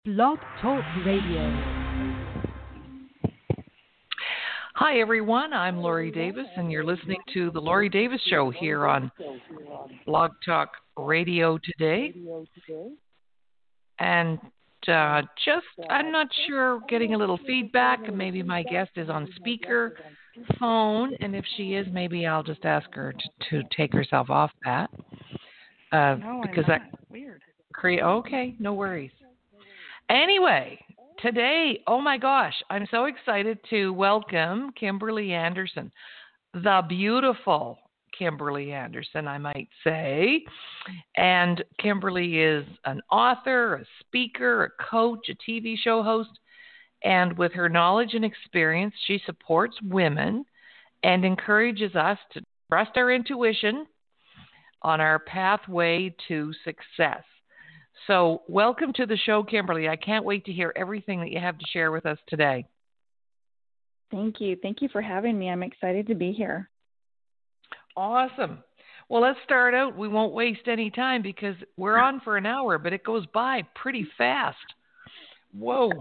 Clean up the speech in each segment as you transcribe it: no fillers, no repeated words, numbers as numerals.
Blog Talk Radio. Hi, everyone. I'm Lori Davis, and you're listening to The Lori Davis Show here on Blog Talk Radio today. And I'm not sure, getting a little feedback, and maybe my guest is on speaker phone, and if she is, maybe I'll just ask her to take herself off that. No, because I'm not. Weird. Okay, no worries. Anyway, today, oh my gosh, I'm so excited to welcome Kimberly Anderson, the beautiful Kimberly Anderson, I might say. And Kimberly is an author, a speaker, a coach, a TV show host, and with her knowledge and experience, she supports women and encourages us to trust our intuition on our pathway to success. So welcome to the show, Kimberly. I can't wait to hear everything that you have to share with us today. Thank you. Thank you for having me. I'm excited to be here. Awesome. Well, let's start out. We won't waste any time because we're on for an hour, but it goes by pretty fast. Whoa.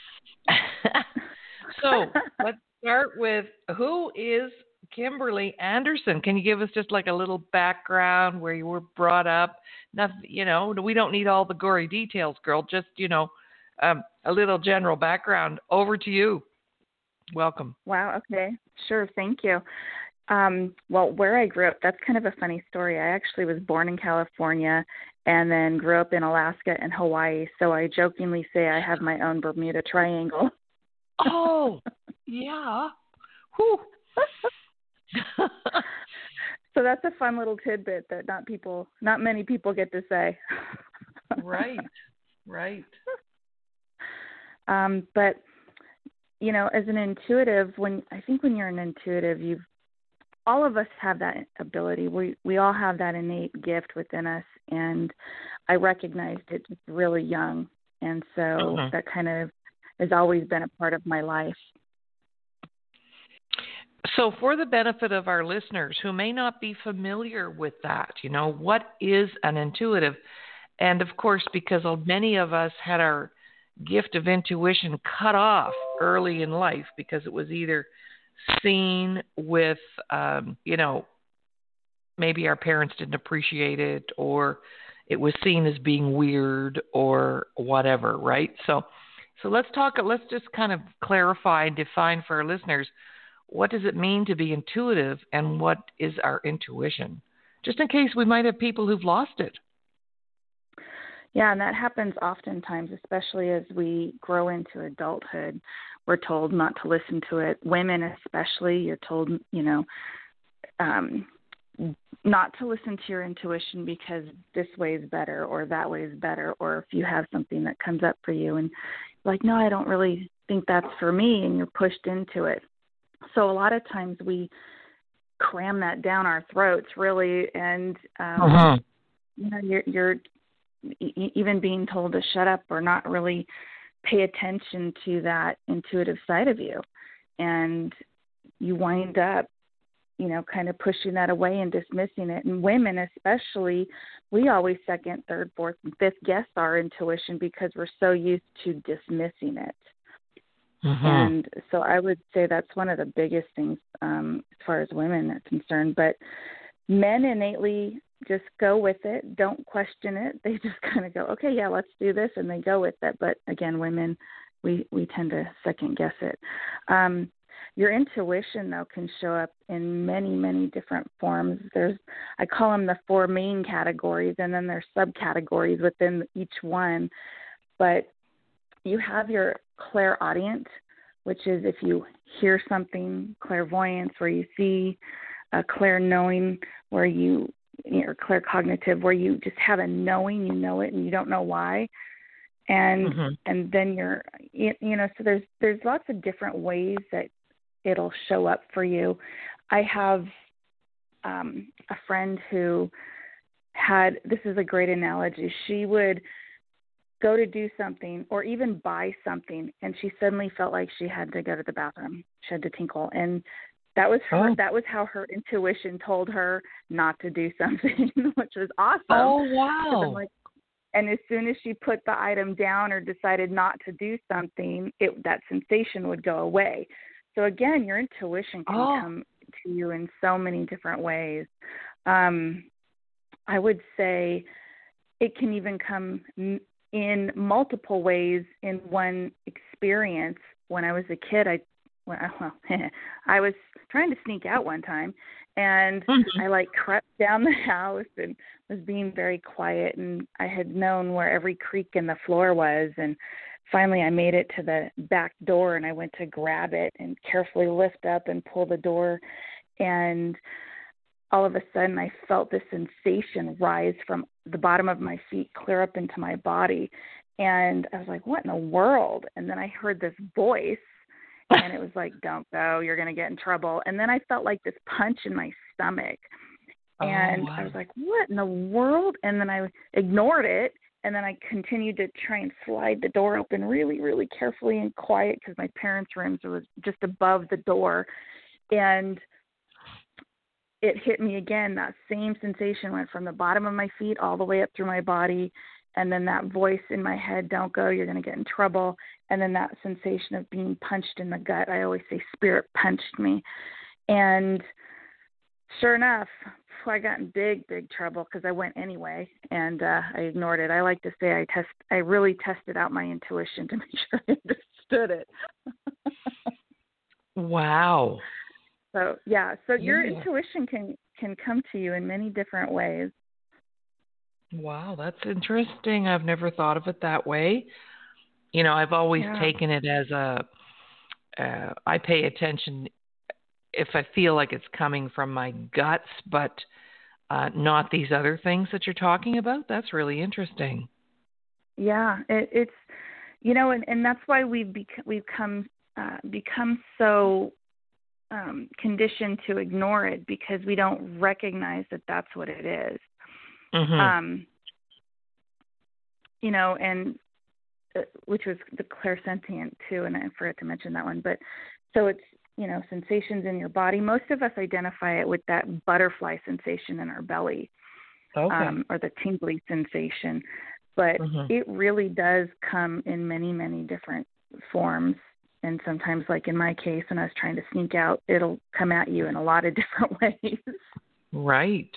So let's start with, who is Kimberly Anderson? Can you give us just like a little background, where you were brought up? Nothing, we don't need all the gory details, girl. Just, a little general background. Over to you. Welcome. Wow. Okay. Sure. Thank you. Well, where I grew up, that's kind of a funny story. I actually was born in California and then grew up in Alaska and Hawaii. So I jokingly say I have my own Bermuda Triangle. Oh, yeah. Whew. So that's a fun little tidbit that not many people get to say. Right. But as an intuitive, when you're an intuitive, all of us have that ability. We all have that innate gift within us, and I recognized it just really young, and so that kind of has always been a part of my life. So for the benefit of our listeners who may not be familiar with that, what is an intuitive? And of course, because many of us had our gift of intuition cut off early in life because it was either seen with, maybe our parents didn't appreciate it, or it was seen as being weird or whatever, right? So let's just kind of clarify and define for our listeners, what does it mean to be intuitive and what is our intuition? Just in case we might have people who've lost it. Yeah, and that happens oftentimes, especially as we grow into adulthood. We're told not to listen to it. Women especially, you're told, not to listen to your intuition because this way is better or that way is better, or if you have something that comes up for you and like, no, I don't really think that's for me, and you're pushed into it. So a lot of times we cram that down our throats, really, and you're even being told to shut up or not really pay attention to that intuitive side of you, and you wind up, kind of pushing that away and dismissing it. And women especially, we always second, third, fourth, and fifth guess our intuition because we're so used to dismissing it. And so I would say that's one of the biggest things as far as women are concerned. But men innately just go with it, don't question it. They just kind of go, okay, yeah, let's do this, and they go with it. But again, women, we tend to second guess it. Your intuition, though, can show up in many, many different forms. I call them the 4 main categories, and then there's subcategories within each one. But you have your clairaudient, which is if you hear something, clairvoyance, where you see, clairknowing, where or claircognitive, where you just have a knowing, you know it, and you don't know why. And then so there's lots of different ways that it'll show up for you. I have a friend who this is a great analogy. She would go to do something or even buy something, and she suddenly felt like she had to go to the bathroom. She had to tinkle. And that was her. That was how her intuition told her not to do something, which was awesome. Oh, wow. I'm like, And as soon as she put the item down or decided not to do something, that sensation would go away. So again, your intuition can come to you in so many different ways. I would say it can even come in multiple ways in one experience. When I was a kid, I was trying to sneak out one time, and I crept down the house and was being very quiet, and I had known where every creak in the floor was, and finally I made it to the back door, and I went to grab it and carefully lift up and pull the door, and all of a sudden I felt this sensation rise from the bottom of my feet clear up into my body, and I was like, what in the world? And then I heard this voice, and it was like, don't go, you're going to get in trouble. And then I felt like this punch in my stomach. And I was like, what in the world? And then I ignored it. And then I continued to try and slide the door open really, really carefully and quiet because my parents' rooms was just above the door. And it hit me again. That same sensation went from the bottom of my feet all the way up through my body. And then that voice in my head, don't go, you're going to get in trouble. And then that sensation of being punched in the gut. I always say spirit punched me. And sure enough, I got in big, big trouble because I went anyway, and I ignored it. I like to say I really tested out my intuition to make sure I understood it. Wow. So, your intuition can come to you in many different ways. Wow, that's interesting. I've never thought of it that way. You know, I've always taken it as I pay attention if I feel like it's coming from my guts, but not these other things that you're talking about. That's really interesting. Yeah, it's and that's why we've become so conditioned to ignore it because we don't recognize that that's what it is. Mm-hmm. And which was the clairsentient too, and I forgot to mention that one. But so it's sensations in your body. Most of us identify it with that butterfly sensation in our belly, or the tingly sensation. But it really does come in many, many different forms. And sometimes, like in my case, when I was trying to sneak out, it'll come at you in a lot of different ways. Right.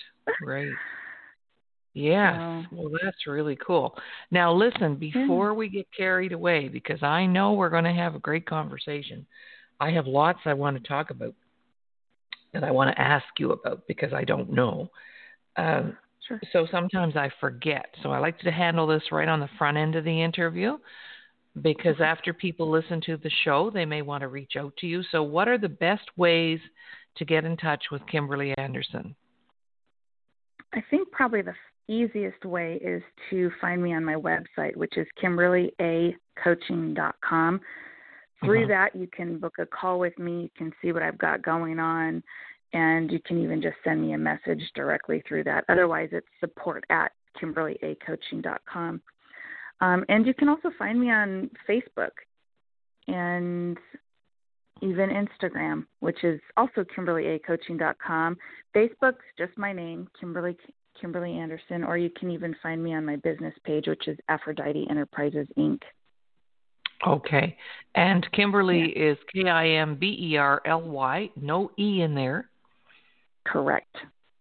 Yes. Well, that's really cool. Now, listen, before we get carried away, because I know we're going to have a great conversation, I have lots I want to talk about that I want to ask you about because I don't know. Sure. So sometimes I forget. So I like to handle this right on the front end of the interview because after people listen to the show, they may want to reach out to you. So what are the best ways to get in touch with Kimberly Anderson? I think probably the easiest way is to find me on my website, which is KimberlyACoaching.com. Through that, you can book a call with me. You can see what I've got going on, and you can even just send me a message directly through that. Otherwise, it's support@KimberlyACoaching.com. And you can also find me on Facebook and even Instagram, which is also KimberlyACoaching.com. Facebook's just my name, Kimberly Anderson, or you can even find me on my business page, which is Aphrodite Enterprises, Inc. Okay. And Kimberly is Kimberly, no E in there. Correct.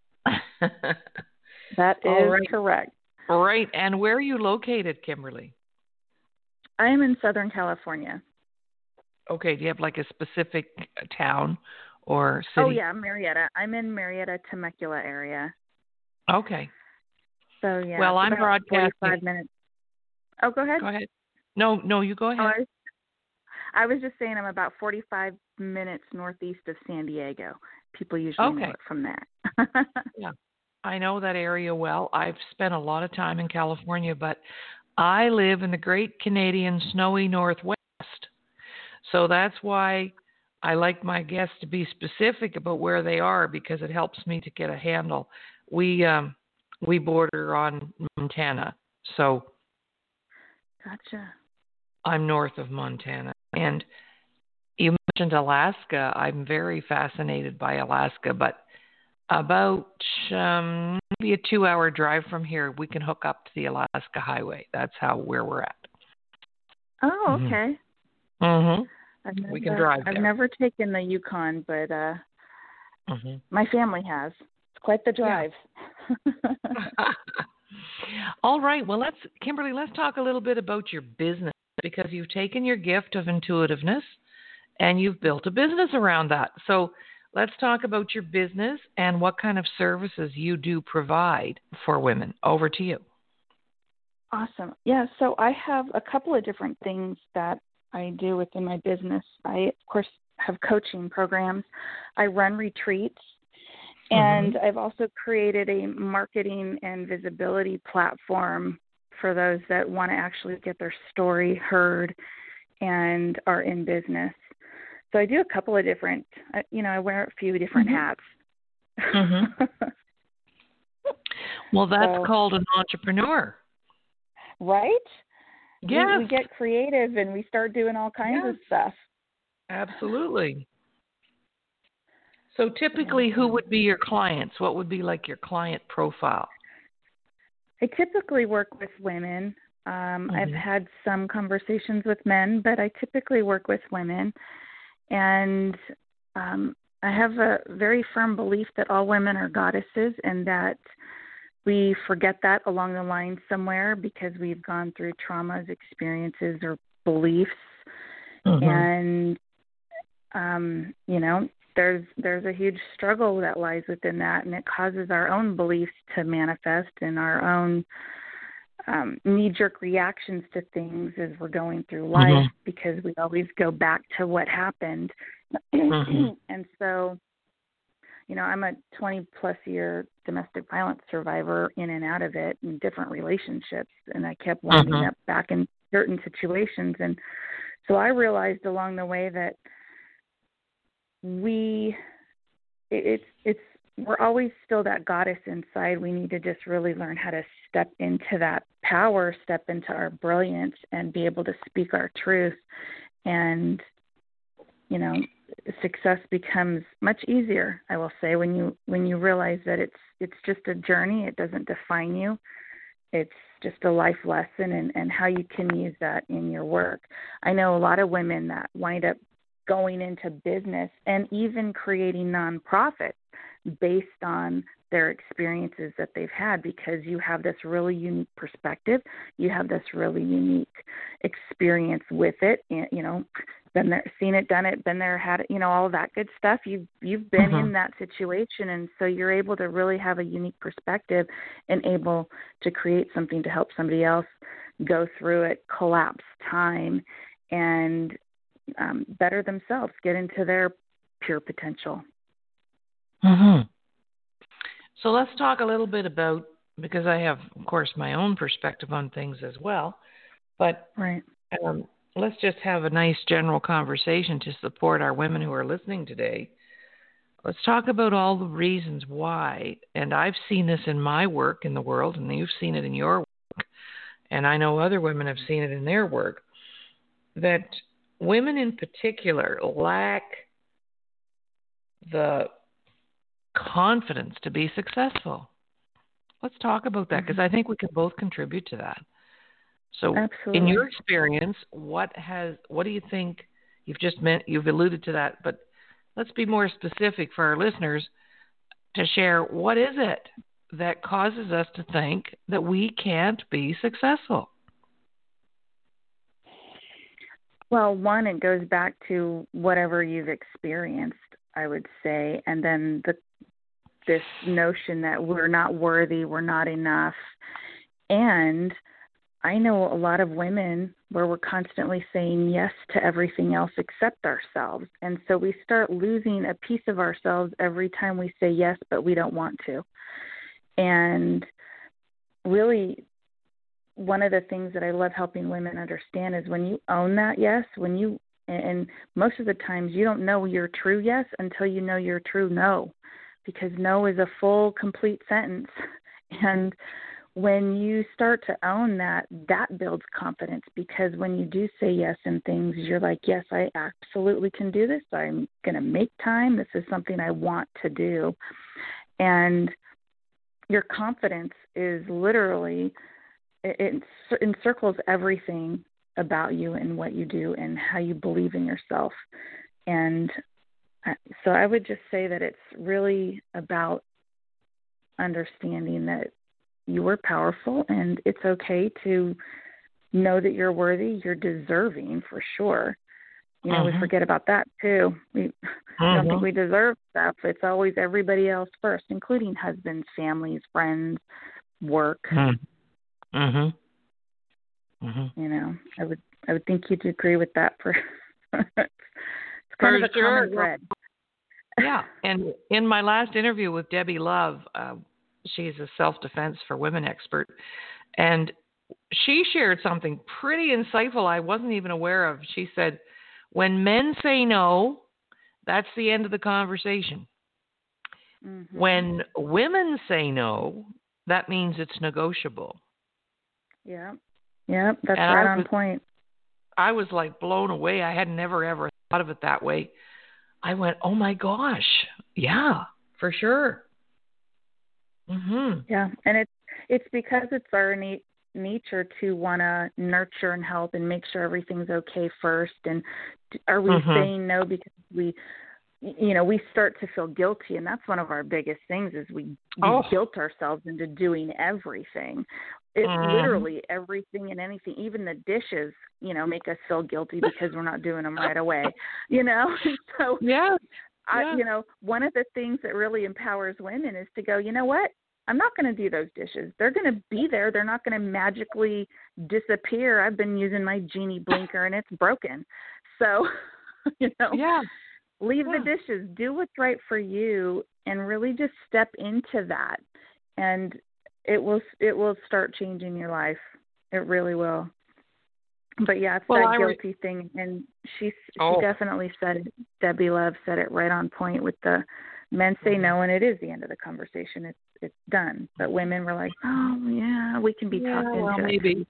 That is correct. All right. And where are you located, Kimberly? I am in Southern California. Okay. Do you have like a specific town or city? Oh, yeah, Marietta. I'm in Marietta, Temecula area. Okay. So, yeah. Well, I'm broadcasting. 45 minutes. Oh, go ahead. Go ahead. No, you go ahead. Oh, I was just saying I'm about 45 minutes northeast of San Diego. People usually know it from there. Yeah. I know that area well. I've spent a lot of time in California, but I live in the great Canadian snowy Northwest. So that's why I like my guests to be specific about where they are because it helps me to get a handle. We border on Montana, so gotcha. I'm north of Montana. And you mentioned Alaska. I'm very fascinated by Alaska, but about maybe a 2-hour drive from here, we can hook up to the Alaska Highway. That's where we're at. Oh, okay. We can drive there. I've never taken the Yukon, but my family has. It's quite the drive. Yeah. All right. Well, Kimberly, let's talk a little bit about your business, because you've taken your gift of intuitiveness and you've built a business around that. So let's talk about your business and what kind of services you do provide for women. Over to you. Awesome. Yeah, so I have a couple of different things that I do within my business. I, of course, have coaching programs. I run retreats. And I've also created a marketing and visibility platform for those that want to actually get their story heard and are in business. So I do a couple of different, I wear a few different hats. Well, that's called an entrepreneur. Right? Yes. We get creative and we start doing all kinds of stuff. Absolutely. So typically, who would be your clients? What would be like your client profile? I typically work with women. I've had some conversations with men, but I typically work with women. And I have a very firm belief that all women are goddesses, and that we forget that along the line somewhere because we've gone through traumas, experiences, or beliefs. And, there's a huge struggle that lies within that, and it causes our own beliefs to manifest and our own knee-jerk reactions to things as we're going through life, because we always go back to what happened. And so, I'm a 20-plus year domestic violence survivor, in and out of it, in different relationships, and I kept winding up back in certain situations. And so I realized along the way that we're always still that goddess inside. We need to just really learn how to step into that power, step into our brilliance, and be able to speak our truth. And, success becomes much easier, I will say, when you realize that it's just a journey. It doesn't define you. It's just a life lesson, and how you can use that in your work. I know a lot of women that wind up going into business and even creating nonprofits based on their experiences that they've had, because you have this really unique perspective. You have this really unique experience with it. Been there, seen it, done it, been there, had it, all of that good stuff. You've been in that situation, and so you're able to really have a unique perspective and able to create something to help somebody else go through it, collapse time, and better themselves, get into their pure potential. So let's talk a little bit about, because I have, of course, my own perspective on things as well, but let's just have a nice general conversation to support our women who are listening today. Let's talk about all the reasons why, and I've seen this in my work in the world, and you've seen it in your work, and I know other women have seen it in their work, that women in particular lack the confidence to be successful. Let's talk about that, because I think we can both contribute to that. So absolutely. In your experience, what do you think, you've alluded to that, but let's be more specific for our listeners to share, what is it that causes us to think that we can't be successful? Well, one, it goes back to whatever you've experienced, I would say, and then this notion that we're not worthy, we're not enough. And I know a lot of women where we're constantly saying yes to everything else except ourselves. And so we start losing a piece of ourselves every time we say yes, but we don't want to. And really, one of the things that I love helping women understand is when you own that yes, and most of the times you don't know your true yes until you know your true no, because no is a full, complete sentence. And when you start to own that, that builds confidence, because when you do say yes in things, you're like, yes, I absolutely can do this. I'm going to make time. This is something I want to do. And your confidence is literally, it encircles everything about you and what you do and how you believe in yourself. And so I would just say that it's really about understanding that you are powerful and it's okay to know that you're worthy, you're deserving for sure. You know, we forget about that too. We don't think we deserve stuff. It's always everybody else first, including husbands, families, friends, work. You know, I would think you'd agree with that. It's kind of a common thread. Yeah, and in my last interview with Debbie Love, she's a self-defense for women expert, and she shared something pretty insightful I wasn't even aware of. She said, when men say no, that's the end of the conversation. When women say no, that means it's negotiable. Yeah, that's right on point. I was like blown away. I had never, ever thought of it that way. I went, oh my gosh, yeah, for sure. Yeah, and it's because it's our nature to want to nurture and help and make sure everything's okay first. And are we saying no because we start to feel guilty, and that's one of our biggest things is we guilt ourselves into doing everything. It's literally everything and anything, even the dishes, make us feel guilty because we're not doing them right away, So, one of the things that really empowers women is to go, you know what? I'm not going to do those dishes. They're going to be there. They're not going to magically disappear. I've been using my genie blinker and it's broken. So, leave the dishes, do what's right for you, and really just step into that. And it will start changing your life. It really will. But yeah, it's that guilty thing. And she definitely said it. Debbie Love said it right on point with the men say no, and it is the end of the conversation. It's done. But women were like, oh yeah, we can be talked into maybe.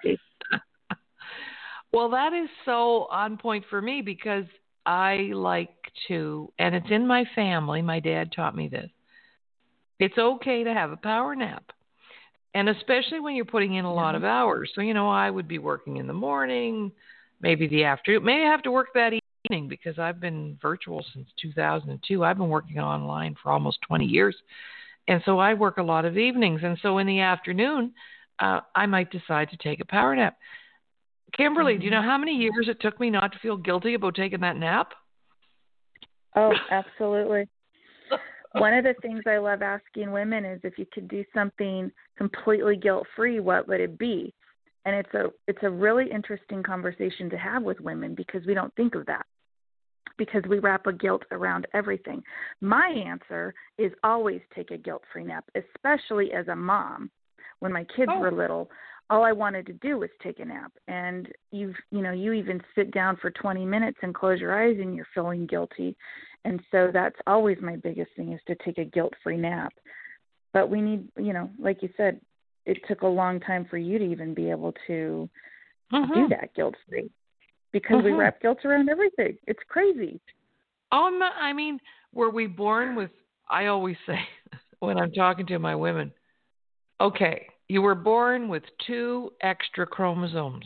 Well, that is so on point for me because I like to, and it's in my family. My dad taught me this. It's okay to have a power nap. And especially when you're putting in a lot of hours. So, I would be working in the morning, maybe the afternoon. Maybe I have to work that evening because I've been virtual since 2002. I've been working online for almost 20 years. And so I work a lot of evenings. And so in the afternoon, I might decide to take a power nap. Kimberly, do you know how many years it took me not to feel guilty about taking that nap? Oh, absolutely. One of the things I love asking women is if you could do something completely guilt-free, what would it be? And it's a really interesting conversation to have with women because we don't think of that because we wrap a guilt around everything. My answer is always take a guilt-free nap, especially as a mom. When my kids were little, all I wanted to do was take a nap. And you even sit down for 20 minutes and close your eyes and you're feeling guilty. And so that's always my biggest thing is to take a guilt-free nap. But we need, like you said, it took a long time for you to even be able to do that guilt-free because we wrap guilt around everything. It's crazy. I mean, were we born with, I always say when I'm talking to my women, okay, you were born with 2 extra chromosomes.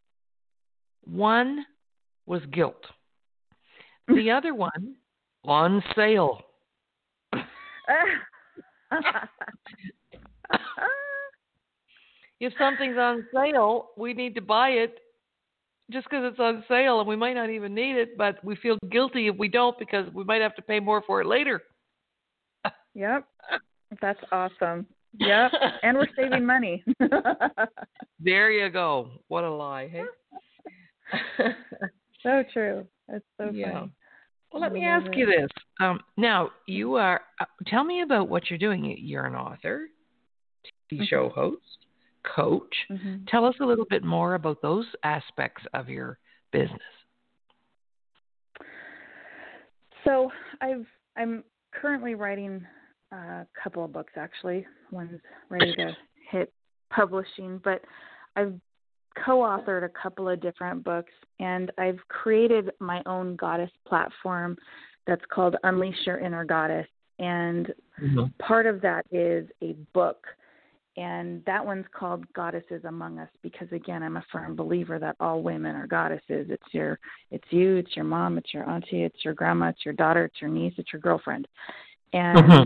One was guilt. The other one on sale. If something's on sale, we need to buy it just because it's on sale, and we might not even need it, but we feel guilty if we don't because we might have to pay more for it later. Yep. That's awesome. Yep. And we're saving money. There you go. What a lie, hey? So true. That's so yeah. funny. Well, let me ask you this. Now, you are, tell me about what you're doing. You're an author, TV show host, coach. Tell us a little bit more about those aspects of your business. So I'm currently writing a couple of books, actually. One's ready to hit publishing, but I've co-authored a couple of different books, and I've created my own goddess platform that's called Unleash Your Inner Goddess. And Mm-hmm. part of that is a book. And that one's called Goddesses Among Us because, again, I'm a firm believer that all women are goddesses. It's you, it's your mom, it's your auntie, it's your grandma, it's your daughter, it's your niece, it's your girlfriend. And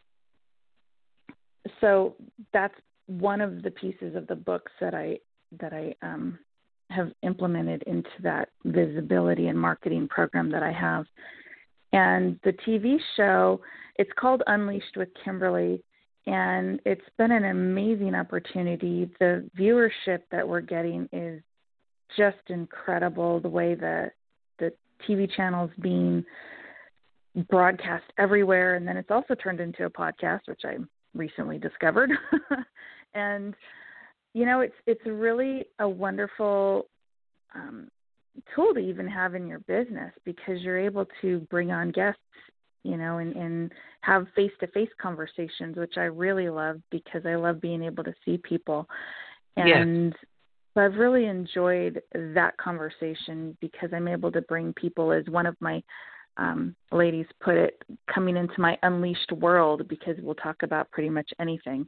so that's one of the pieces of the books that I have implemented into that visibility and marketing program that I have. And the TV show, it's called Unleashed with Kimberly. And it's been an amazing opportunity. The viewership that we're getting is just incredible, the way the TV channel's being broadcast everywhere. And then it's also turned into a podcast, which I recently discovered. And, you know, it's really a wonderful tool to even have in your business because you're able to bring on guests, you know, and have face-to-face conversations, which I really love because I love being able to see people. And so I've really enjoyed that conversation because I'm able to bring people, as one of my ladies put it, coming into my unleashed world because we'll talk about pretty much anything.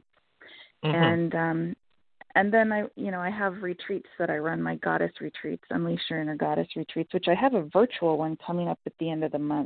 And then I have retreats that I run, my goddess retreats, Unleash Your Inner Goddess retreats, which I have a virtual one coming up at the end of the month.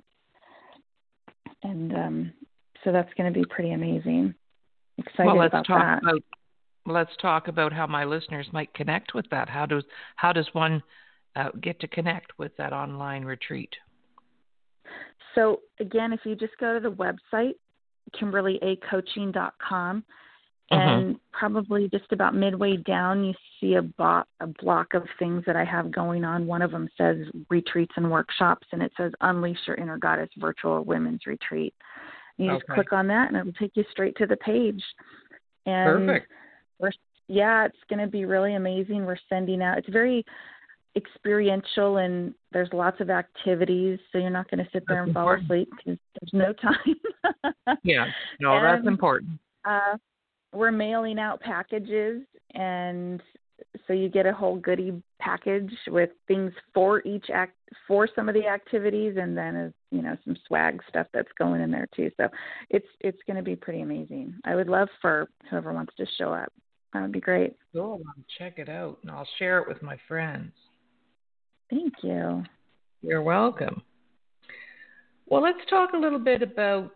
And so that's going to be pretty amazing. Excited about that. Let's talk about how my listeners might connect with that. How does one get to connect with that online retreat? So again, if you just go to the website, KimberlyACoaching.com, and probably just about midway down, you see a block of things that I have going on. One of them says retreats and workshops, and it says Unleash Your Inner Goddess Virtual Women's Retreat. And you just click on that, and it'll take you straight to the page. And perfect. It's going to be really amazing. We're sending out. It's very experiential, and there's lots of activities, so you're not going to sit there and fall asleep because there's no time. That's important. We're mailing out packages, and so you get a whole goodie package with things for for some of the activities, and then some swag stuff that's going in there too. So it's going to be pretty amazing. I would love for whoever wants to show up. That would be great. Cool. I'll check it out, and I'll share it with my friends. Thank you. You're welcome. Well, let's talk a little bit about.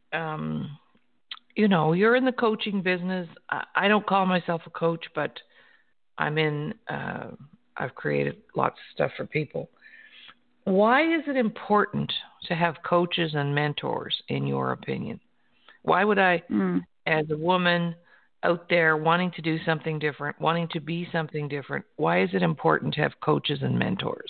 You're in the coaching business. I don't call myself a coach, but I've created lots of stuff for people. Why is it important to have coaches and mentors, in your opinion? Why would I, as a woman out there wanting to do something different, wanting to be something different, why is it important to have coaches and mentors?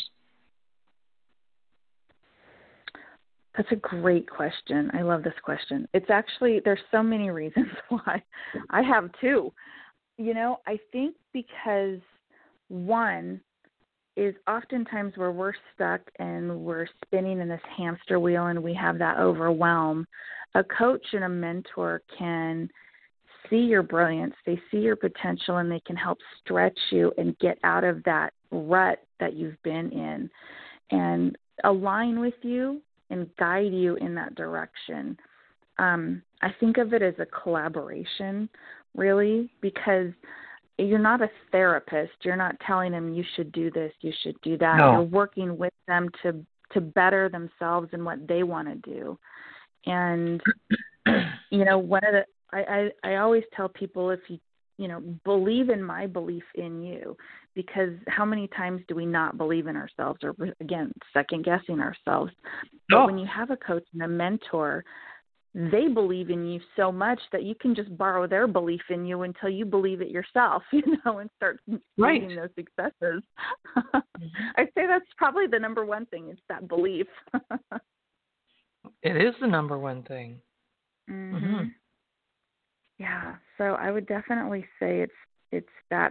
That's a great question. I love this question. It's actually, there's so many reasons why. I have two. I think because one is oftentimes where we're stuck and we're spinning in this hamster wheel and we have that overwhelm, a coach and a mentor can see your brilliance, they see your potential, and they can help stretch you and get out of that rut that you've been in and align with you and guide you in that direction. I think of it as a collaboration, really, because you're not a therapist. You're not telling them you should do this, you should do that. No. You're working with them to better themselves and what they want to do. And, one of the, I always tell people, if you, believe in my belief in you, because how many times do we not believe in ourselves or, again, second guessing ourselves? But when you have a coach and a mentor, they believe in you so much that you can just borrow their belief in you until you believe it yourself, and start seeing those successes. I'd say that's probably the number one thing. It's that belief. It is the number one thing. Mm-hmm. Yeah. So I would definitely say it's that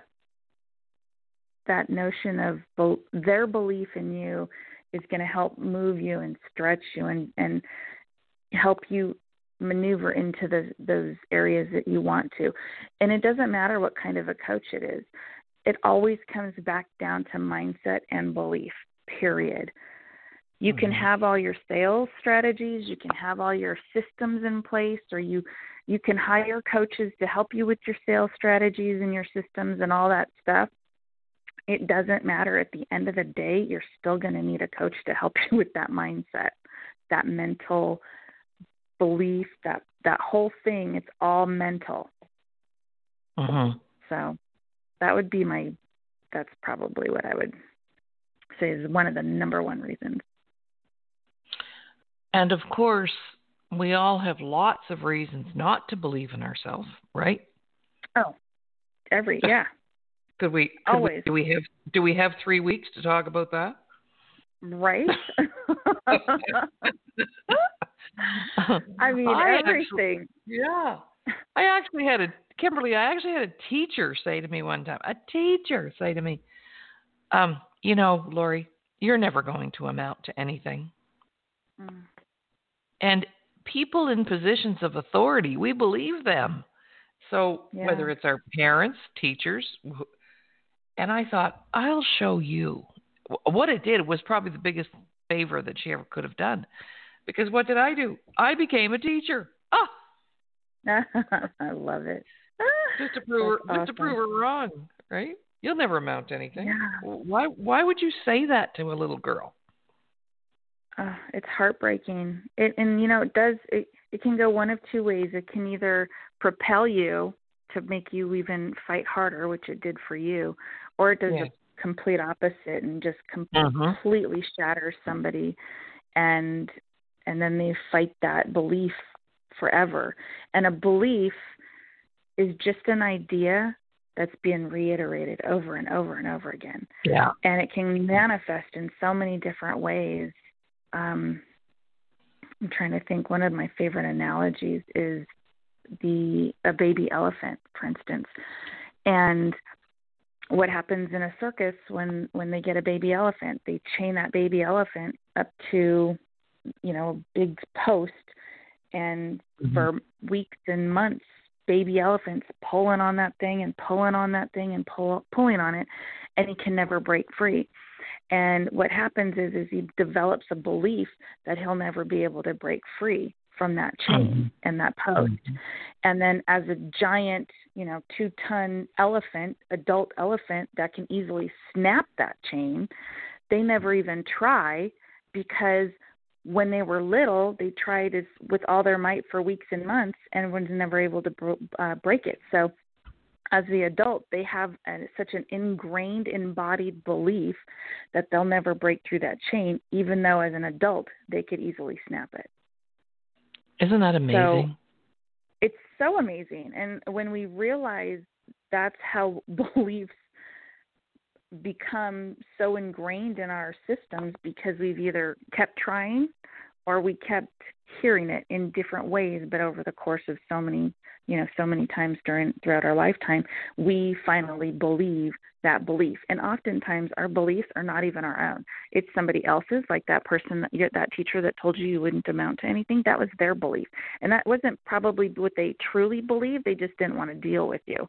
notion of their belief in you is going to help move you and stretch you and help you maneuver into those areas that you want to. And it doesn't matter what kind of a coach it is. It always comes back down to mindset and belief, period. You can have all your sales strategies, you can have all your systems in place, or you can hire coaches to help you with your sales strategies and your systems and all that stuff. It doesn't matter. At the end of the day, you're still going to need a coach to help you with that mindset, that mental belief, that whole thing. It's all mental. So that would be that's probably what I would say is one of the number one reasons. And of course, we all have lots of reasons not to believe in ourselves, right? Oh, yeah. Always. Do we have 3 weeks to talk about that? Right. I mean, everything. I actually had a teacher say to me one time, Lori, you're never going to amount to anything. And people in positions of authority, we believe them. So whether it's our parents, teachers, and I thought, I'll show you. What it did was probably the biggest favor that she ever could have done. Because what did I do? I became a teacher. I love it. Just to prove her wrong, right? You'll never amount to anything. Yeah. Why would you say that to a little girl? It's heartbreaking. It can go one of two ways. It can either propel you to make you even fight harder, which it did for you, or it does the complete opposite and just completely shatters somebody, and then they fight that belief forever. And a belief is just an idea that's being reiterated over and over and over again. Yeah. And it can manifest in so many different ways. I'm trying to think. One of my favorite analogies is a baby elephant, for instance. And what happens in a circus when they get a baby elephant? They chain that baby elephant up to, a big post, and for weeks and months, baby elephants pulling on that thing and pulling on that thing and pulling on it, and he can never break free. And what happens is he develops a belief that he'll never be able to break free from that chain and that post. And then as a giant, 2-ton elephant, adult elephant that can easily snap that chain, they never even try, because when they were little, they tried with all their might for weeks and months and was never able to break it. So as the adult, they have such an ingrained, embodied belief that they'll never break through that chain, even though as an adult, they could easily snap it. Isn't that amazing? So it's so amazing. And when we realize that's how beliefs become so ingrained in our systems, because we've either kept trying or we kept hearing it in different ways, but over the course of so many times throughout our lifetime, we finally believe that belief. And oftentimes our beliefs are not even our own. It's somebody else's, like that person, that teacher that told you wouldn't amount to anything. That was their belief. And that wasn't probably what they truly believed. They just didn't want to deal with you,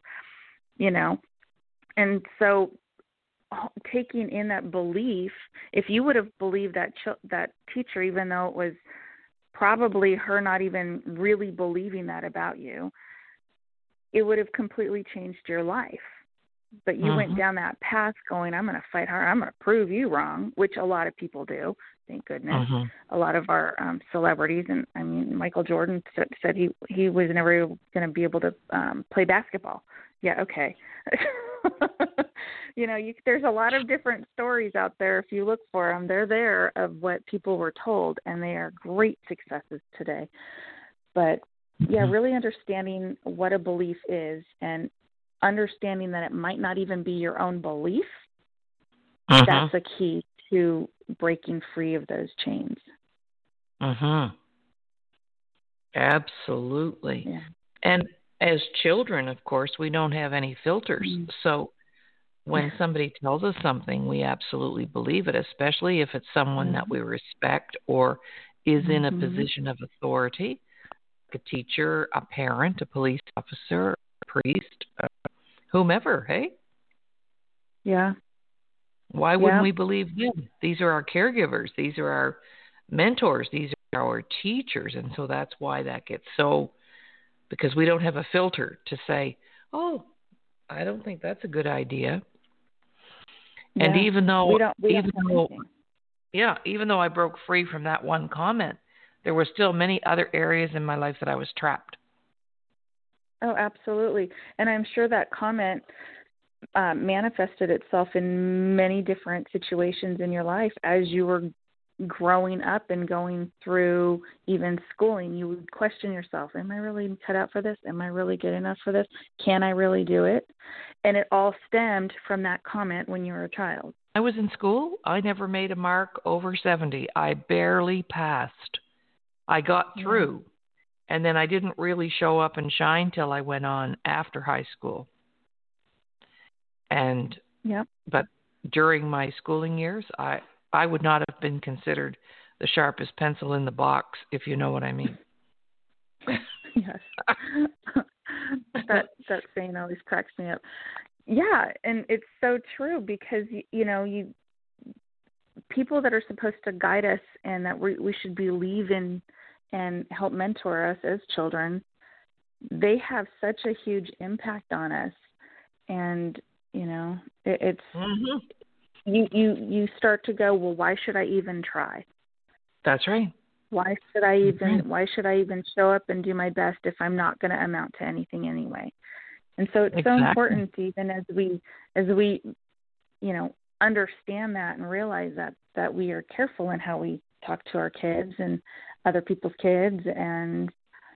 And so taking in that belief, if you would have believed that teacher, even though it was probably her not even really believing that about you, it would have completely changed your life. But you went down that path going, I'm going to fight hard. I'm going to prove you wrong, which a lot of people do. Thank goodness. A lot of our celebrities, and I mean, Michael Jordan said he was never going to be able to play basketball. Yeah, okay. There's a lot of different stories out there. If you look for them, they're there of what people were told, and they are great successes today. But really understanding what a belief is and understanding that it might not even be your own belief, that's a key to breaking free of those chains. Absolutely. Yeah. And as children, of course, we don't have any filters. So when somebody tells us something, we absolutely believe it, especially if it's someone that we respect or is in a position of authority, a teacher, a parent, a police officer, a priest, whomever, hey? Yeah. Why wouldn't Yeah. we believe them? These are our caregivers. These are our mentors. These are our teachers. And so that's why that gets so, because we don't have a filter to say, oh, I don't think that's a good idea. And Yeah. even though, we don't have though, anything. even though I broke free from that one comment, there were still many other areas in my life that I was trapped. Oh, absolutely. And I'm sure that comment manifested itself in many different situations in your life as you were growing up and going through even schooling. You would question yourself, am I really cut out for this? Am I really good enough for this? Can I really do it? And it all stemmed from that comment when you were a child. I was in school. I never made a mark over 70. I barely passed. I got through. And then I didn't really show up and shine till I went on after high school. And but during my schooling years, I would not have been considered the sharpest pencil in the box, if you know what I mean. Yes. that saying always cracks me up. Yeah, and it's so true because you people that are supposed to guide us and that we should believe in and help mentor us as children, they have such a huge impact on us. And, it's, you start to go, well, why should I even try? That's right. Why should I even show up and do my best if I'm not going to amount to anything anyway? And so it's so important, even as we understand that and realize that we are careful in how we talk to our kids and other people's kids, and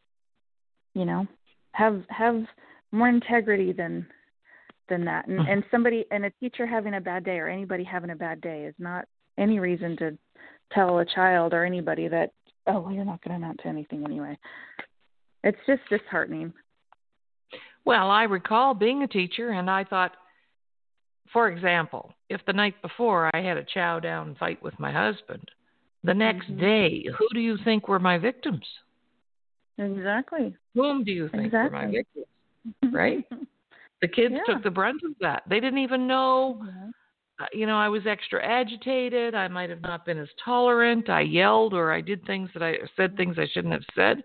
have more integrity than that. And somebody and a teacher having a bad day or anybody having a bad day is not any reason to tell a child or anybody that, oh, well, you're not going to amount to anything anyway. It's just disheartening. Well, I recall being a teacher, and I thought, for example, if the night before I had a chow down fight with my husband, the next day, who do you think were my victims? Exactly. Whom do you think were my victims? Right? The kids took the brunt of that. They didn't even know, I was extra agitated. I might have not been as tolerant. I yelled or I did things I said things I shouldn't have said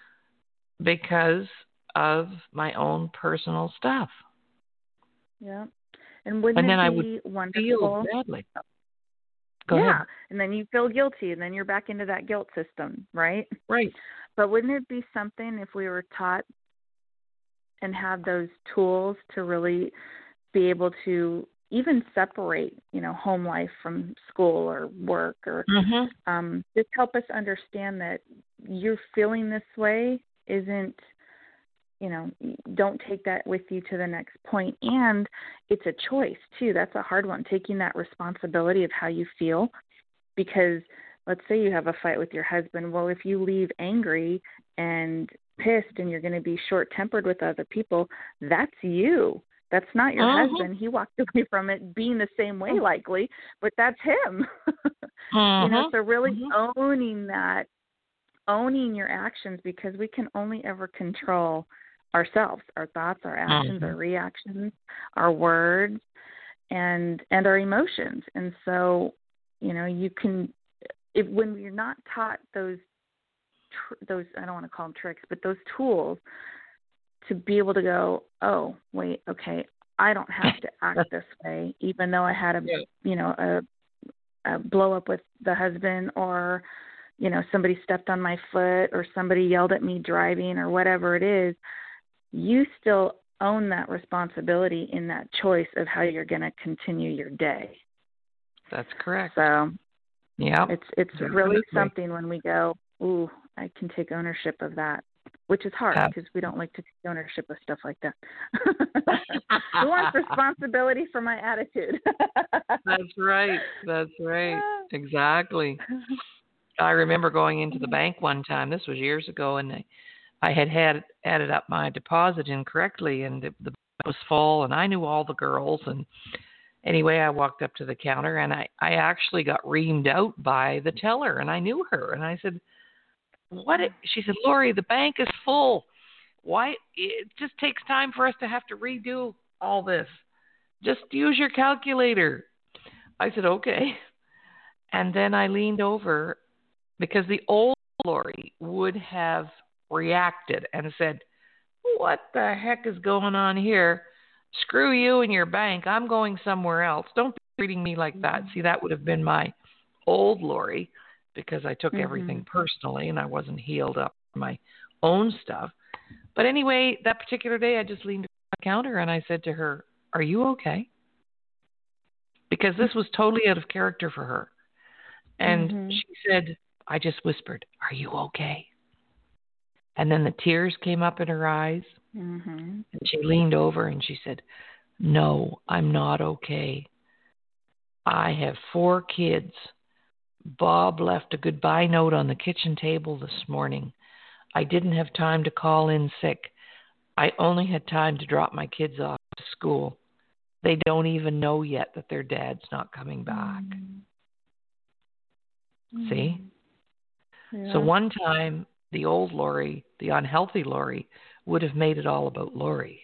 because of my own personal stuff. Yeah. And wouldn't it be wonderful? Feel badly. Go ahead. And then you feel guilty, and then you're back into that guilt system, right? Right. But wouldn't it be something if we were taught and have those tools to really be able to even separate, home life from school or work, or just help us understand that you're feeling this way isn't, don't take that with you to the next point. And it's a choice too. That's a hard one, taking that responsibility of how you feel, because let's say you have a fight with your husband. Well, if you leave angry and pissed and you're going to be short-tempered with other people, that's you. That's not your husband. He walked away from it being the same way likely, but that's him. So really owning that, owning your actions, because we can only ever control ourselves, our thoughts, our actions, our reactions, our words, and our emotions. And so, you can, when you're not taught those, I don't want to call them tricks, but those tools to be able to go, oh, wait, okay, I don't have to act this way, even though I had a blow up with the husband, or, somebody stepped on my foot, or somebody yelled at me driving, or whatever it is. You still own that responsibility in that choice of how you're going to continue your day. That's correct. So, yeah, it's really something when we go, ooh, I can take ownership of that, which is hard because we don't like to take ownership of stuff like that. Who wants responsibility for my attitude? That's right. Exactly. I remember going into the bank one time. This was years ago, and I had added up my deposit incorrectly, and the bank was full, and I knew all the girls. And anyway, I walked up to the counter, and I actually got reamed out by the teller, and I knew her. And I said, "What?" She said, "Lori, the bank is full. Why? It just takes time for us to have to redo all this. Just use your calculator." I said, okay. And then I leaned over because the old Lori would have reacted and said, what the heck is going on here? Screw you and your bank. I'm going somewhere else. Don't be treating me like that. See, that would have been my old Lori because I took everything personally and I wasn't healed up for my own stuff. But anyway, that particular day, I just leaned on the counter and I said to her, are you okay? Because this was totally out of character for her. And she said, I just whispered, are you okay? And then the tears came up in her eyes. And she leaned over and she said, no, I'm not okay. I have 4 kids. Bob left a goodbye note on the kitchen table this morning. I didn't have time to call in sick. I only had time to drop my kids off to school. They don't even know yet that their dad's not coming back. See? Yeah. So one time, the old Lori, the unhealthy Lori, would have made it all about Lori.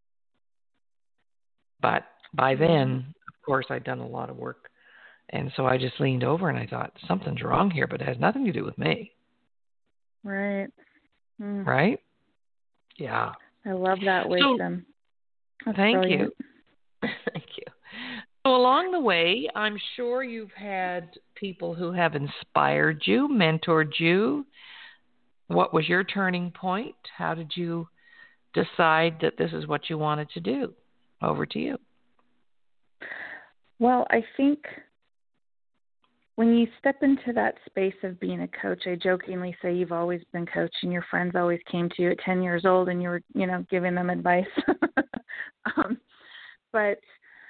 But by then, of course, I'd done a lot of work. And so I just leaned over and I thought, something's wrong here, but it has nothing to do with me. Right. Right? Yeah. I love that wisdom. So, thank you. Thank you. So along the way, I'm sure you've had people who have inspired you, mentored you. What was your turning point? How did you decide that this is what you wanted to do? Over to you. Well, I think when you step into that space of being a coach, I jokingly say you've always been coaching. Your friends always came to you at 10 years old and you were, giving them advice. But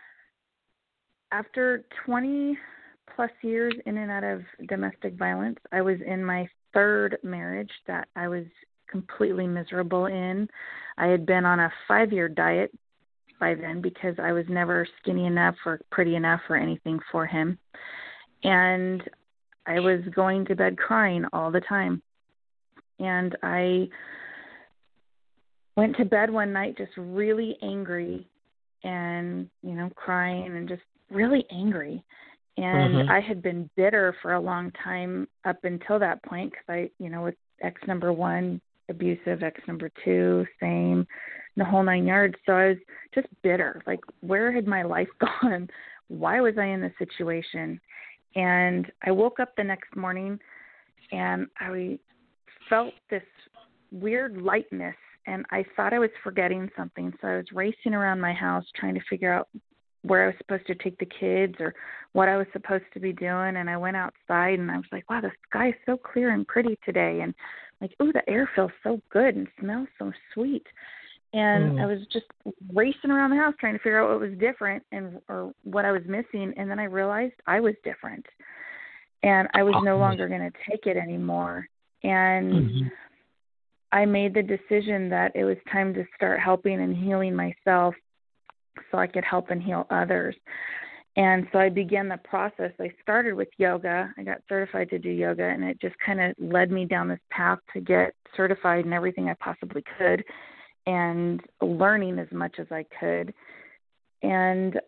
after 20 plus years in and out of domestic violence, I was in my 3rd marriage that I was completely miserable in. I had been on a 5-year diet by then because I was never skinny enough or pretty enough or anything for him. And I was going to bed crying all the time. And I went to bed one night just really angry and, crying and just really angry. And I had been bitter for a long time up until that point because with ex number 1, abusive, ex number 2, same, the whole 9 yards. So I was just bitter. Like, where had my life gone? Why was I in this situation? And I woke up the next morning and I felt this weird lightness and I thought I was forgetting something. So I was racing around my house trying to figure out where I was supposed to take the kids or what I was supposed to be doing. And I went outside and I was like, wow, the sky is so clear and pretty today. And like, ooh, the air feels so good and smells so sweet. And I was just racing around the house trying to figure out what was different or what I was missing. And then I realized I was different and I was no longer going to take it anymore. And I made the decision that it was time to start helping and healing myself so I could help and heal others. And so I began the process. I started with yoga. I got certified to do yoga, and it just kind of led me down this path to get certified in everything I possibly could and learning as much as I could. And,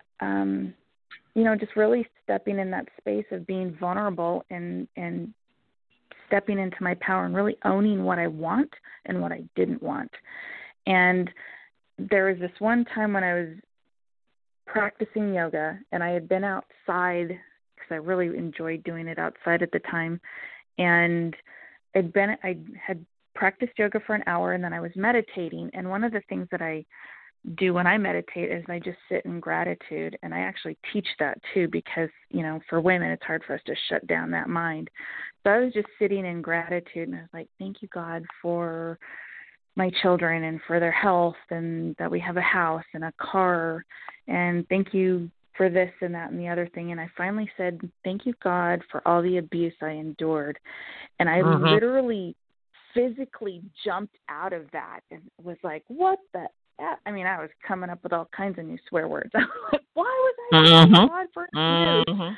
just really stepping in that space of being vulnerable and stepping into my power and really owning what I want and what I didn't want. And there was this one time when I was practicing yoga and I had been outside because I really enjoyed doing it outside at the time. And I had practiced yoga for an hour and then I was meditating. And one of the things that I do when I meditate is I just sit in gratitude. And I actually teach that too, because, for women, it's hard for us to shut down that mind. So I was just sitting in gratitude and I was like, thank you, God, for my children and for their health and that we have a house and a car. And thank you for this and that and the other thing. And I finally said, thank you, God, for all the abuse I endured. And I literally physically jumped out of that and was like, what the I mean, I was coming up with all kinds of new swear words. I was like, why was I asking God for abuse?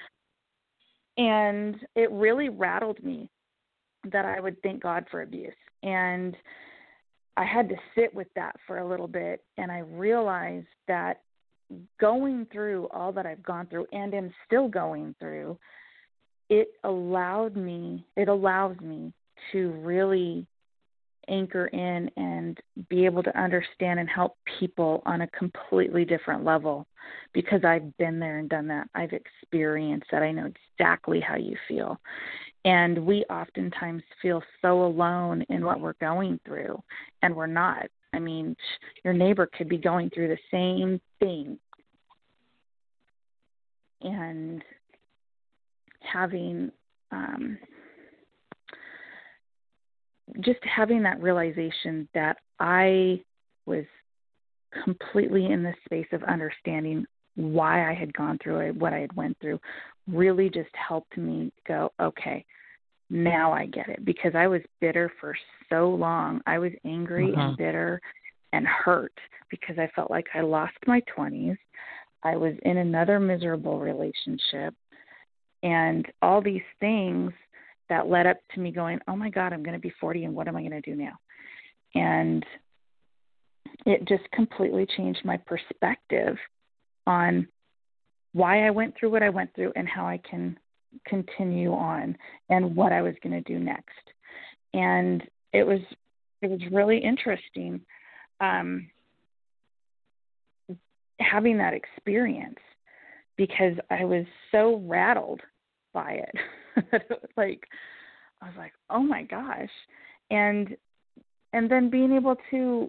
And it really rattled me that I would thank God for abuse. And I had to sit with that for a little bit. And I realized that going through all that I've gone through and am still going through, it allows me to really anchor in and be able to understand and help people on a completely different level, because I've been there and done that. I've experienced that. I know exactly how you feel. And we oftentimes feel so alone in what we're going through, and we're not. I mean, your neighbor could be going through the same thing. And having just having that realization that I was completely in the space of understanding why I had gone through it, what I had went through, really just helped me go, okay, now I get it. Because I was bitter for so long. I was angry and bitter and hurt because I felt like I lost my 20s. I was in another miserable relationship, and all these things that led up to me going, oh my God, I'm going to be 40 and what am I going to do now? And it just completely changed my perspective on why I went through what I went through and how I can continue on and what I was going to do next. And it was really interesting having that experience, because I was so rattled by it. It was like, I was like, oh my gosh. And then being able to,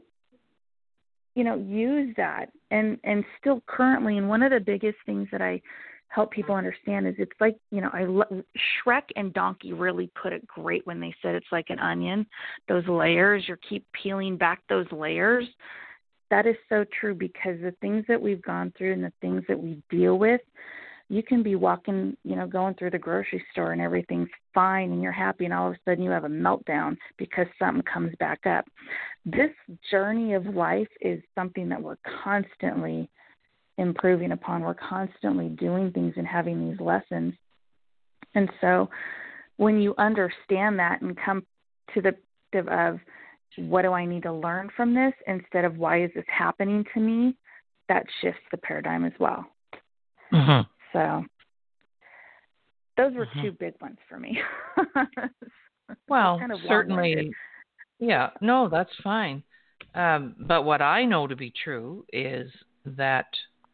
use that and still currently, and one of the biggest things that I help people understand is it's like, Shrek and Donkey really put it great when they said it's like an onion, those layers, you keep peeling back those layers. That is so true, because the things that we've gone through and the things that we deal with, you can be walking, going through the grocery store and everything's fine and you're happy, and all of a sudden you have a meltdown because something comes back up. This journey of life is something that we're constantly improving upon. We're constantly doing things and having these lessons. And so when you understand that and come to the perspective of, what do I need to learn from this instead of why is this happening to me, that shifts the paradigm as well. Mm-hmm. So those were two big ones for me. Well, kind of certainly, yeah, no, that's fine. But what I know to be true is that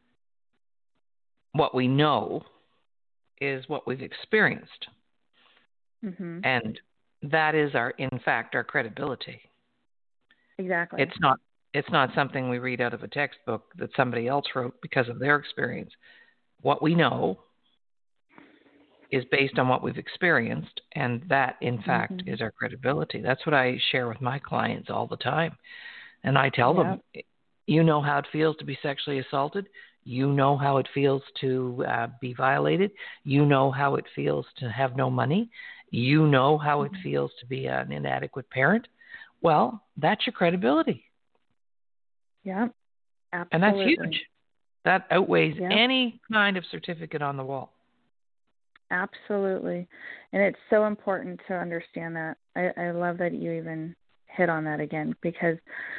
what we know is what we've experienced. Mm-hmm. And that is in fact, our credibility. Exactly. It's not something we read out of a textbook that somebody else wrote because of their experience. What we know is based on what we've experienced, and that, in fact, is our credibility. That's what I share with my clients all the time. And I tell them, you know how it feels to be sexually assaulted. You know how it feels to be violated. You know how it feels to have no money. You know how it feels to be an inadequate parent. Well, that's your credibility. Yeah, absolutely. And that's huge. That outweighs any kind of certificate on the wall. Absolutely. And it's so important to understand that. I love that you even hit on that again, because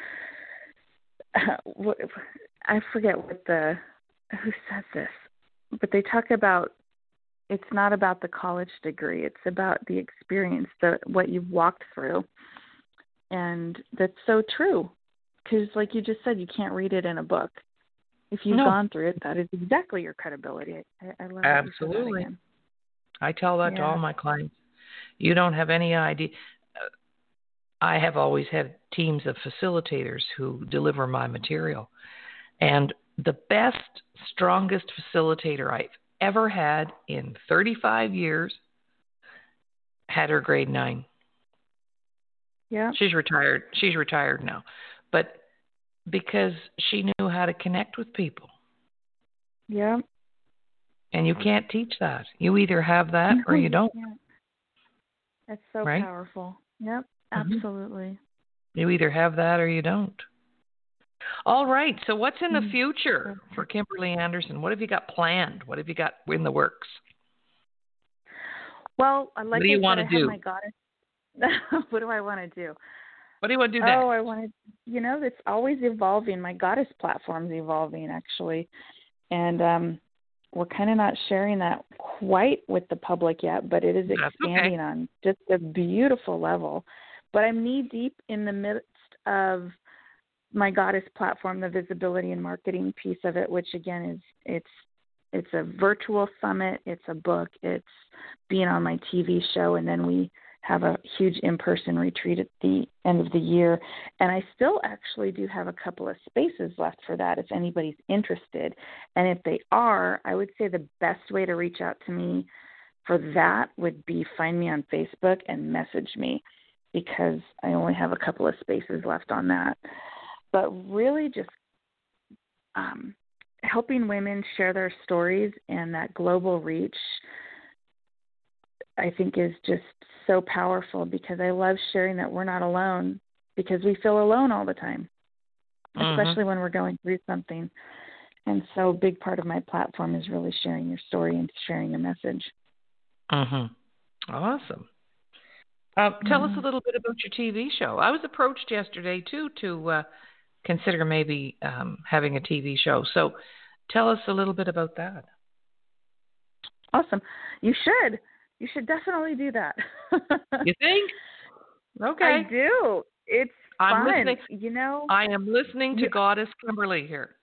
I forget who says this, but they talk about it's not about the college degree. It's about the experience, what you've walked through. And that's so true, because like you just said, you can't read it in a book. If you've gone through it, that is exactly your credibility. I love that you said that again. I tell that to all my clients. You don't have any idea. I have always had teams of facilitators who deliver my material. And the best, strongest facilitator I've ever had in 35 years had her grade 9. Yeah. She's retired. She's retired now. But because she knew how to connect with people. Yeah. And you can't teach that. You either have that or you don't. Yeah. That's so powerful. Yep, absolutely. You either have that or you don't. All right. So what's in the future for Kimberly Anderson? What have you got planned? What have you got in the works? Well, like what do you want to do? My goddess. What do I want to do? What do you want to do next? Oh, I want to, it's always evolving. My goddess platform's evolving, actually. And we're kind of not sharing that quite with the public yet, but it is expanding on just a beautiful level. But I'm knee deep in the midst of my Goddess platform, the visibility and marketing piece of it, which again is it's a virtual summit, it's a book, it's being on my TV show, and then we have a huge in-person retreat at the end of the year. And I still actually do have a couple of spaces left for that if anybody's interested. And if they are, I would say the best way to reach out to me for that would be find me on Facebook and message me, because I only have a couple of spaces left on that. But really just helping women share their stories, and that global reach, I think, is just so powerful, because I love sharing that we're not alone, because we feel alone all the time, especially when we're going through something. And so a big part of my platform is really sharing your story and sharing your message. Awesome. Tell us a little bit about your TV show. I was approached yesterday, too, to consider maybe having a TV show. So tell us a little bit about that. Awesome. You should. You should definitely do that. You think? Okay. I do. It's I'm fun. Listening. I am listening to Goddess Kimberly here.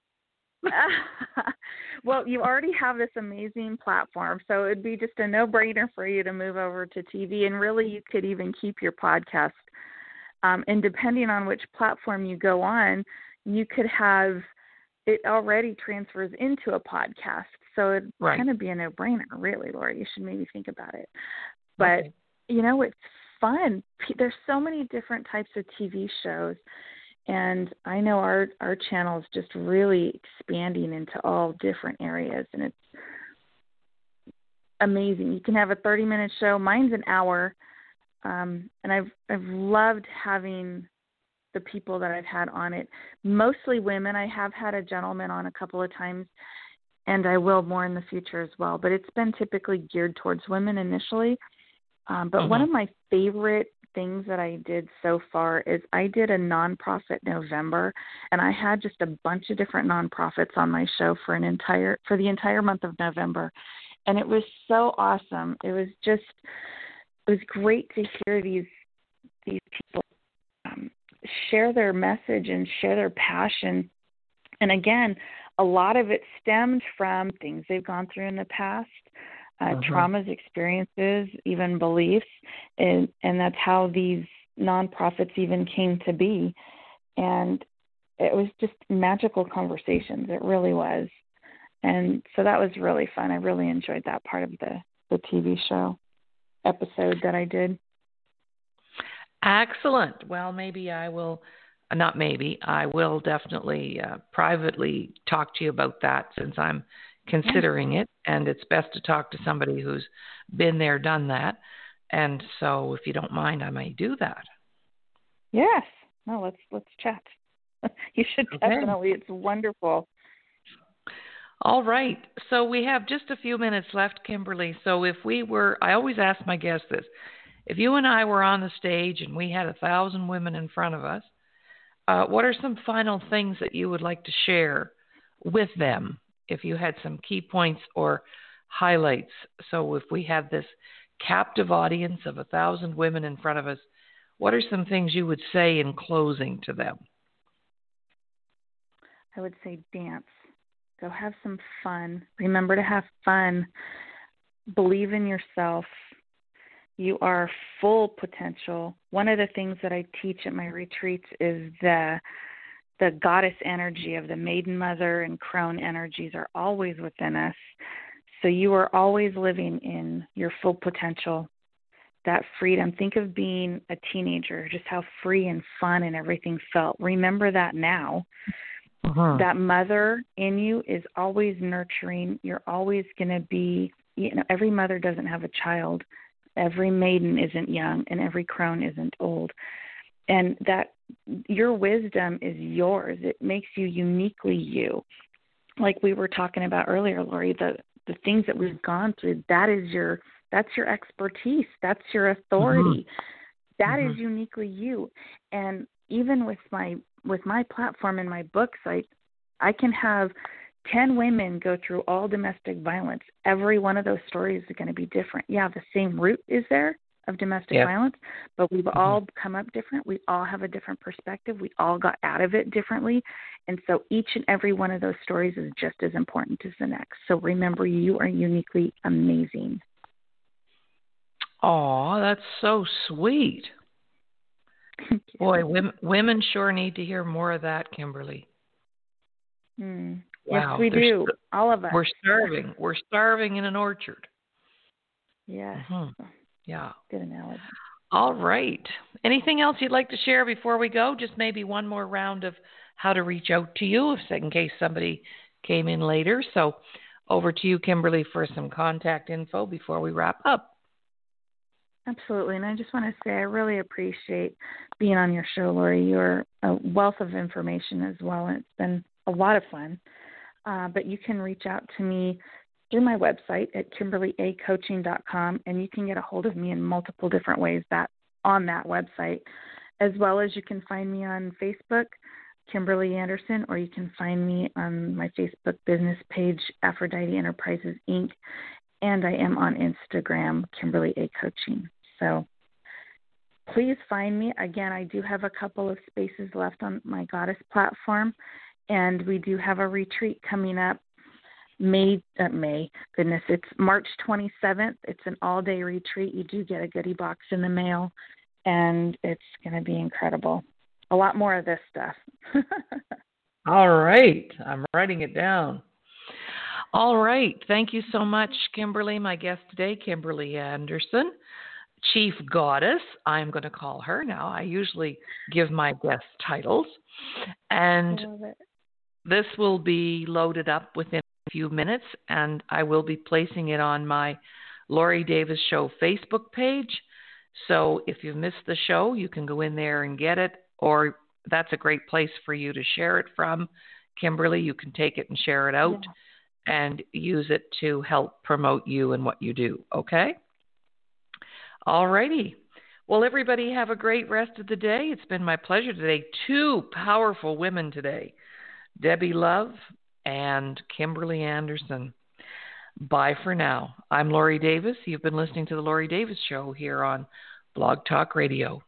Well, you already have this amazing platform, so it'd be just a no-brainer for you to move over to TV. And really, you could even keep your podcast. And depending on which platform you go on, you could have it already transfers into a podcast. So it'd kind of be a no-brainer, really, Laura. You should maybe think about it. But, it's fun. There's so many different types of TV shows. And I know our channel is just really expanding into all different areas. And it's amazing. You can have a 30-minute show. Mine's an hour. And I've loved having the people that I've had on it, mostly women. I have had a gentleman on a couple of times, and I will more in the future as well. But it's been typically geared towards women initially. But one of my favorite things that I did so far is I did a nonprofit November, and I had just a bunch of different nonprofits on my show for the entire month of November. And it was so awesome. It was great to hear these people share their message and share their passion. And again, a lot of it stemmed from things they've gone through in the past, traumas, experiences, even beliefs. And that's how these nonprofits even came to be. And it was just magical conversations. It really was. And so that was really fun. I really enjoyed that part of the TV show episode that I did. Excellent. Well, I will definitely privately talk to you about that, since I'm considering it, and it's best to talk to somebody who's been there, done that. And so if you don't mind, I might do that. Yes. No, let's chat. You should definitely. It's wonderful. All right. So we have just a few minutes left, Kimberly. So I always ask my guests this. If you and I were on the stage and we had 1,000 women in front of us, what are some final things that you would like to share with them, if you had some key points or highlights? So if we had this captive audience of 1,000 women in front of us, what are some things you would say in closing to them? I would say dance. Go have some fun. Remember to have fun. Believe in yourself. You are full potential. One of the things that I teach at my retreats is the goddess energy of the maiden mother and crone energies are always within us. So you are always living in your full potential, that freedom. Think of being a teenager, just how free and fun and everything felt. Remember that now. That mother in you is always nurturing. You're always going to be, every mother doesn't have a child. Every maiden isn't young, and every crone isn't old. And that your wisdom is yours. It makes you uniquely you. Like we were talking about earlier, Lori, the things that we've gone through, that's your expertise. That's your authority. That is uniquely you. And even with my platform and my books, I can have 10 women go through all domestic violence. Every one of those stories is going to be different. Yeah, the same root is there of domestic violence, but we've all come up different. We all have a different perspective. We all got out of it differently. And so each and every one of those stories is just as important as the next. So remember, you are uniquely amazing. Oh, that's so sweet. Boy, women sure need to hear more of that, Kimberly. Wow. Yes, we do. All of us. We're starving in an orchard. Yes. Yeah. Good analogy. All right. Anything else you'd like to share before we go? Just maybe one more round of how to reach out to you in case somebody came in later. So over to you, Kimberly, for some contact info before we wrap up. Absolutely. And I just want to say I really appreciate being on your show, Lori. You're a wealth of information as well, and it's been a lot of fun. But you can reach out to me through my website at KimberlyACoaching.com, and you can get a hold of me in multiple different ways on that website, as well as you can find me on Facebook, Kimberly Anderson, or you can find me on my Facebook business page, Aphrodite Enterprises, Inc., and I am on Instagram, Kimberly A. Coaching. So please find me. Again, I do have a couple of spaces left on my Goddess platform, and we do have a retreat coming up it's March 27th. It's an all-day retreat. You do get a goodie box in the mail, and it's going to be incredible. A lot more of this stuff. All right. I'm writing it down. All right. Thank you so much, Kimberly. My guest today, Kimberly Anderson, Chief Goddess. I'm going to call her now. I usually give my guest titles. And this will be loaded up within a few minutes, and I will be placing it on my Lori Davis Show Facebook page. So if you've missed the show, you can go in there and get it, or that's a great place for you to share it from. Kimberly, you can take it and share it out and use it to help promote you and what you do, okay? All righty. Well, everybody have a great rest of the day. It's been my pleasure today. Two powerful women today, Debbie Love and Kimberly Anderson. Bye for now. I'm Lori Davis. You've been listening to The Lori Davis Show here on Blog Talk Radio.